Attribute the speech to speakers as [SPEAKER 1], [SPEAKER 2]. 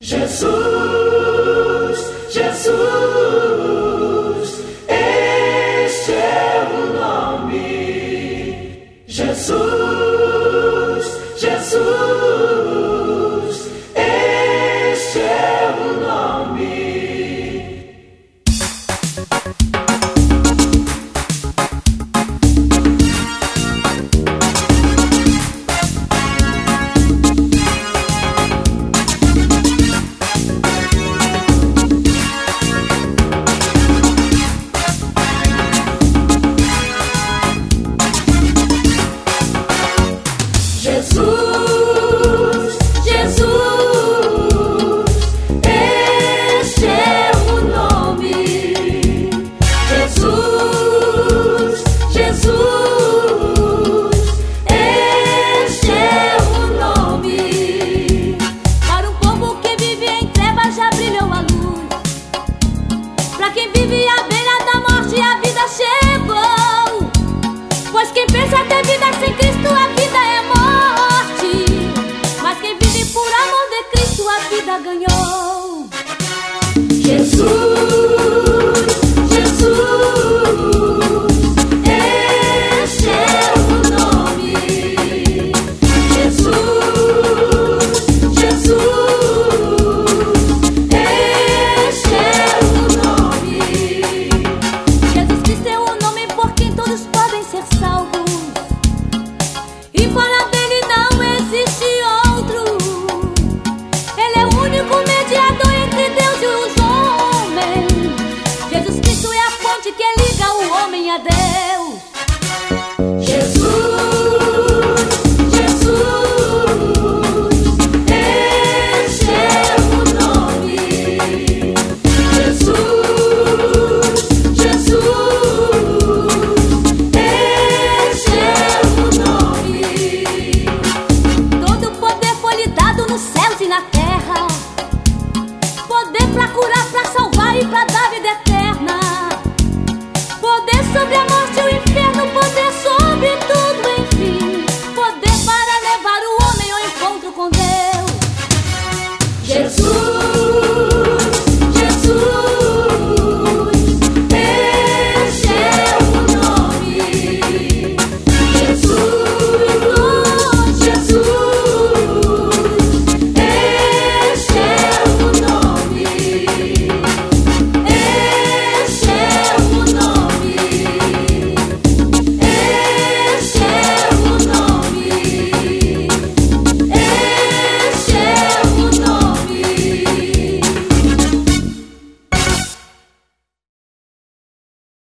[SPEAKER 1] Jesus, Jesus, este é o nome. Jesus, Jesus, este é o nome. Jesus, Jesus, este é o nome. Jesus, Jesus, este é o nome.
[SPEAKER 2] Para um povo que vive em trevas já brilhou a luz. Para quem vive à beira da morte a vida chegou. Pois quem pensa ter vida sem Cristo a vida é morte. Mas quem vive por amor de Cristo a vida ganhou.
[SPEAKER 1] Jesus, Jesus, este é o nome. Jesus, Jesus, este é o nome.
[SPEAKER 2] Jesus Cristo é o nome por quem todos podem ser salvos. E fora dele não existe outro. Ele é o único mediador entre Deus e os homens. Jesus Cristo é a ponte que liga o homem a Deus.
[SPEAKER 1] Jesus, Jesus, este é o nome. Jesus, Jesus, este é o nome.
[SPEAKER 2] Todo poder foi lhe dado nos céus e na terra. Poder pra curar, pra salvar e pra dar vida eterna. Poder sobre a morte e o inferno. Poder sobre tudo, enfim. Poder para levar o homem ao encontro com Deus.
[SPEAKER 1] Jesus.